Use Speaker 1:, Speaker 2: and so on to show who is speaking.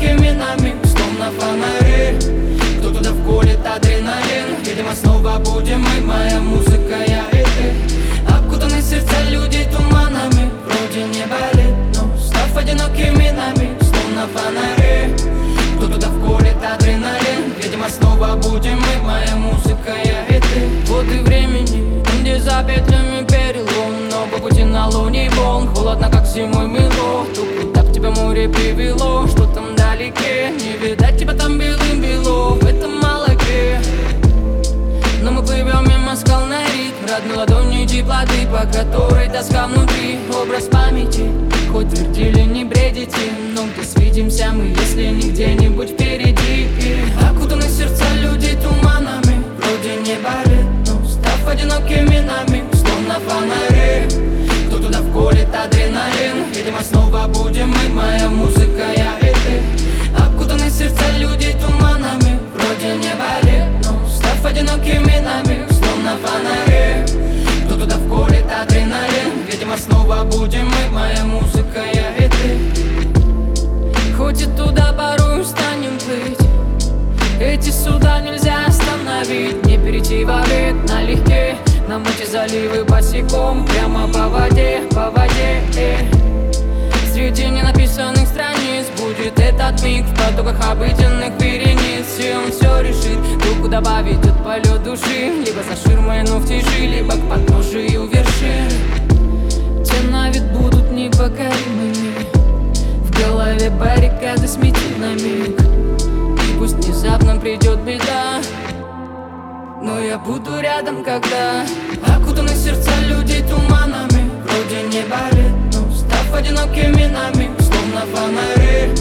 Speaker 1: одинокими нами, словно фонари. Кто туда вколет адреналин? Видимо, снова будем мы, моя музыка, я и ты. Окутаны сердца людей туманами, вроде не болит, но став одинокими нами, словно фонари. Кто туда вколет адреналин? Видимо, снова будем мы, моя музыка, я и ты. Годы времени, где за петлями перелом, но по пути на луне волн, холодно, как зимой мыло. Куда б тебя море привело, что там вдалеке? Не видать тебя там белым-бело в этом молоке. Но мы плывем мимо скал на ритм родной ладони теплоты, по которой тоска внутри, образ памяти. Хоть твердили не бредите, но где свидимся мы, если не где-нибудь впереди? Окутаны сердца людей туманами, вроде не болит, но став одинокими нами, словно фонари. Кто туда вколет адреналин? Видимо, снова будем мы, моя музыка, я и ты. Окутаны сердца людей туманами, вроде не болит, но став одинокими нами, словно фонари. Кто туда вколет адреналин? Видимо, снова будем мы, моя музыка, я и ты. Хоть и туда порой устанем плыть, эти суда нельзя остановить. Не перейти во век налегке, нам эти заливы босиком, прямо по воде, по воде. Среди ненаписанных страниц будет этот миг в потоках обыденных верениц. И он все решит, руку добавить от полет души, либо за ширмой, но в тиши, либо к подножию вершин. Те на вид будут непокоримыми, в голове баррикады сметет на миг. И пусть внезапно придет беда, но я буду рядом, когда окутаны сердца людей туманами, вроде не болит, но став одинокими нами, словно фонари.